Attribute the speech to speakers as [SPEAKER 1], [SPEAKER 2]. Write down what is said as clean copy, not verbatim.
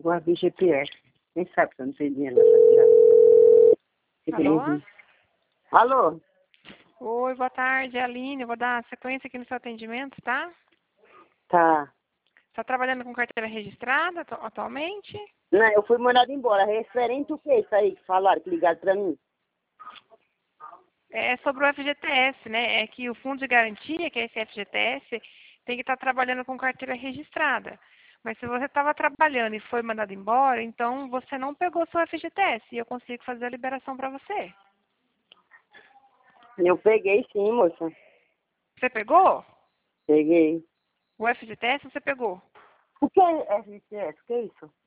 [SPEAKER 1] Guardei GPS. Nem sabe que eu não tenho dinheiro nessa tirada.
[SPEAKER 2] Alô?
[SPEAKER 1] Alô?
[SPEAKER 2] Oi, boa tarde, é a Aline. Eu vou dar sequência aqui no seu atendimento, tá?
[SPEAKER 1] Tá.
[SPEAKER 2] Está trabalhando com carteira registrada atualmente?
[SPEAKER 1] Não, eu fui mandado embora. Referente o que isso aí que falaram, que ligaram pra mim?
[SPEAKER 2] É sobre o FGTS, né? É que o Fundo de Garantia, que é esse FGTS, tem que estar trabalhando com carteira registrada. Mas se você estava trabalhando e foi mandado embora, então você não pegou seu FGTS e eu consigo fazer a liberação para você.
[SPEAKER 1] Eu peguei sim, moça.
[SPEAKER 2] Você pegou?
[SPEAKER 1] Peguei.
[SPEAKER 2] O FGTS você pegou?
[SPEAKER 1] O que é FGTS? O que é isso?